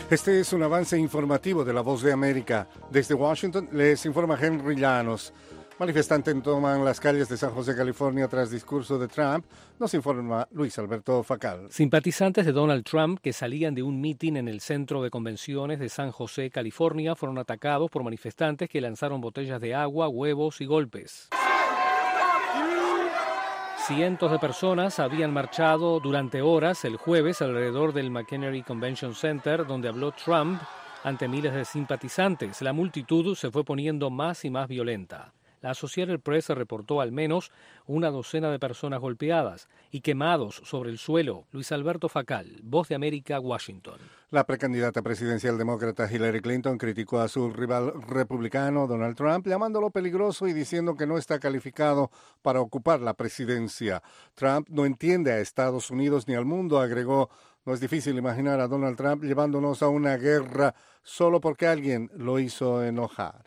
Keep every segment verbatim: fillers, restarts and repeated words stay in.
Este es un avance informativo de La Voz de América. Desde Washington les informa Henry Llanos. Manifestantes toman las calles de San José, California, tras discurso de Trump. Nos informa Luis Alberto Facal. Simpatizantes de Donald Trump que salían de un mitin en el centro de convenciones de San José, California, fueron atacados por manifestantes que lanzaron botellas de agua, huevos y golpes. Cientos de personas habían marchado durante horas el jueves alrededor del McHenry Convention Center, donde habló Trump ante miles de simpatizantes. La multitud se fue poniendo más y más violenta. La Associated Press reportó al menos una docena de personas golpeadas y quemados sobre el suelo. Luis Alberto Facal, Voz de América, Washington. La precandidata presidencial demócrata Hillary Clinton criticó a su rival republicano Donald Trump, llamándolo peligroso y diciendo que no está calificado para ocupar la presidencia. Trump no entiende a Estados Unidos ni al mundo, agregó. No es difícil imaginar a Donald Trump llevándonos a una guerra solo porque alguien lo hizo enojar.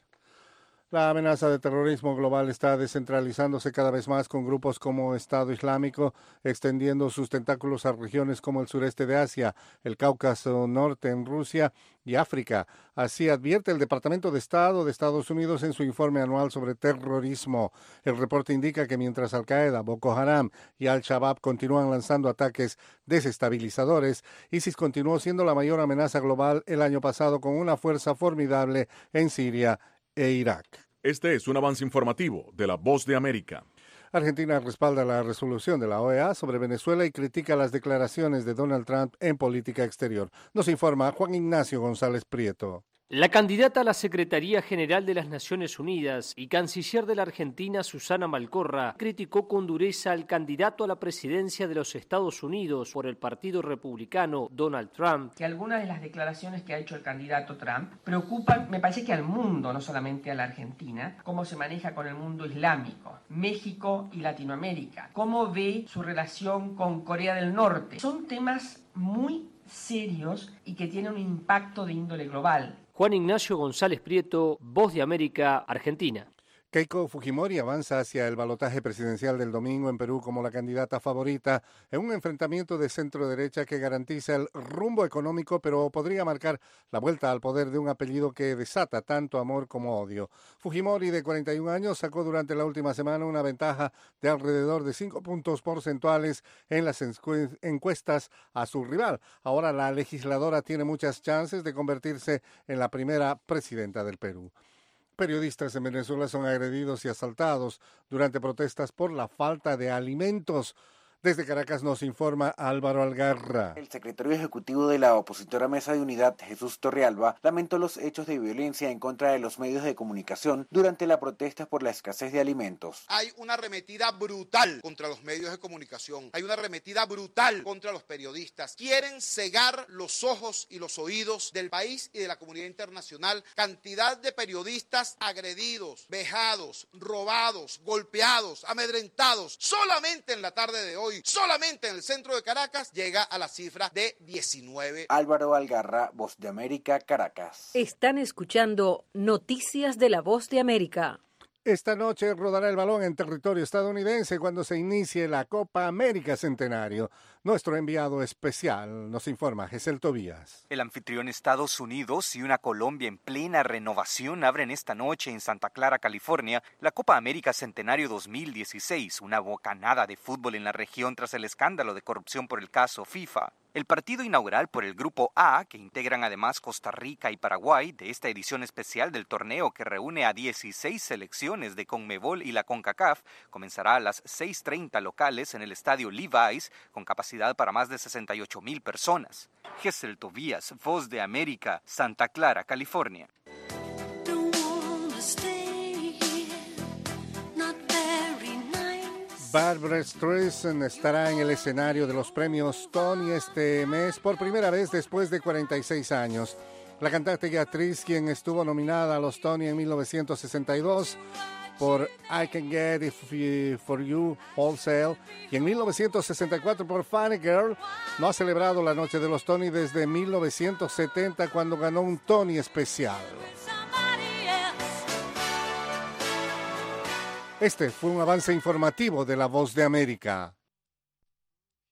La amenaza de terrorismo global está descentralizándose cada vez más, con grupos como Estado Islámico extendiendo sus tentáculos a regiones como el sureste de Asia, el Cáucaso Norte en Rusia y África. Así advierte el Departamento de Estado de Estados Unidos en su informe anual sobre terrorismo. El reporte indica que mientras Al-Qaeda, Boko Haram y Al-Shabaab continúan lanzando ataques desestabilizadores, ISIS continuó siendo la mayor amenaza global el año pasado, con una fuerza formidable en Siria e Irak. Este es un avance informativo de La Voz de América. Argentina respalda la resolución de la O E A sobre Venezuela y critica las declaraciones de Donald Trump en política exterior. Nos informa Juan Ignacio González Prieto. La candidata a la Secretaría General de las Naciones Unidas y canciller de la Argentina, Susana Malcorra, criticó con dureza al candidato a la presidencia de los Estados Unidos por el Partido Republicano, Donald Trump. Que algunas de las declaraciones que ha hecho el candidato Trump preocupan, me parece que al mundo, no solamente a la Argentina, cómo se maneja con el mundo islámico, México y Latinoamérica, cómo ve su relación con Corea del Norte. Son temas muy serios y que tienen un impacto de índole global. Juan Ignacio González Prieto, Voz de América, Argentina. Keiko Fujimori avanza hacia el balotaje presidencial del domingo en Perú como la candidata favorita en un enfrentamiento de centro-derecha que garantiza el rumbo económico, pero podría marcar la vuelta al poder de un apellido que desata tanto amor como odio. Fujimori, de cuarenta y un años, sacó durante la última semana una ventaja de alrededor de cinco puntos porcentuales en las encuestas a su rival. Ahora la legisladora tiene muchas chances de convertirse en la primera presidenta del Perú. Periodistas en Venezuela son agredidos y asaltados durante protestas por la falta de alimentos. Desde Caracas nos informa Álvaro Algarra. El secretario ejecutivo de la opositora Mesa de Unidad, Jesús Torrealba, lamentó los hechos de violencia en contra de los medios de comunicación durante la protesta por la escasez de alimentos. Hay una arremetida brutal contra los medios de comunicación, hay una arremetida brutal contra los periodistas. Quieren cegar los ojos y los oídos del país y de la comunidad internacional. Cantidad de periodistas agredidos, vejados, robados, golpeados, amedrentados. Solamente en la tarde de hoy, solamente en el centro de Caracas, llega a la cifra de diecinueve. Álvaro Algarra, Voz de América, Caracas. Están escuchando Noticias de la Voz de América. Esta noche rodará el balón en territorio estadounidense cuando se inicie la Copa América Centenario. Nuestro enviado especial nos informa Gesel Tobías. El anfitrión Estados Unidos y una Colombia en plena renovación abren esta noche en Santa Clara, California, la Copa América Centenario dos mil dieciséis, una bocanada de fútbol en la región tras el escándalo de corrupción por el caso FIFA. El partido inaugural por el Grupo A, que integran además Costa Rica y Paraguay, de esta edición especial del torneo que reúne a dieciséis selecciones de CONMEBOL y la CONCACAF, comenzará a las seis treinta locales en el estadio Levi's, con capacidad para más de sesenta y ocho mil personas. Gesel Tobías, Voz de América, Santa Clara, California. Barbra Streisand estará en el escenario de los premios Tony este mes por primera vez después de cuarenta y seis años. La cantante y actriz, quien estuvo nominada a los Tony en mil novecientos sesenta y dos por I Can Get It For You Wholesale y en mil novecientos sesenta y cuatro por Funny Girl, no ha celebrado la noche de los Tony desde mil novecientos setenta, cuando ganó un Tony especial. Este fue un avance informativo de La Voz de América.